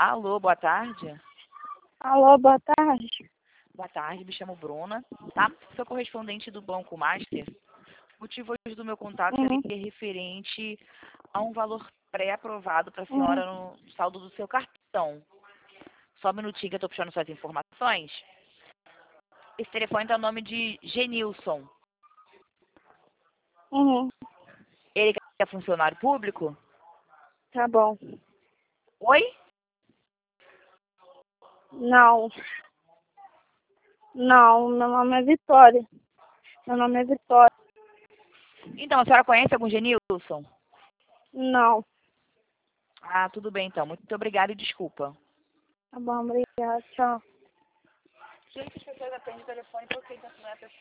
Alô, boa tarde. Alô, boa tarde. Boa tarde, me chamo Bruna, tá? Sou correspondente do Banco Master. O motivo hoje do meu contato seria referente a um valor pré-aprovado para a senhora no saldo do seu cartão. Só um minutinho que eu estou puxando suas informações. Esse telefone está no nome de Genilson. Ele é funcionário público? Tá bom. Oi? Não. Não, meu nome é Vitória. Meu nome é Vitória. Então, a senhora conhece algum Genilson? Não. Ah, tudo bem então. Muito obrigada e desculpa. Tá bom, obrigada. Tchau. Gente, as pessoas atendem o telefone porque não é a pessoa.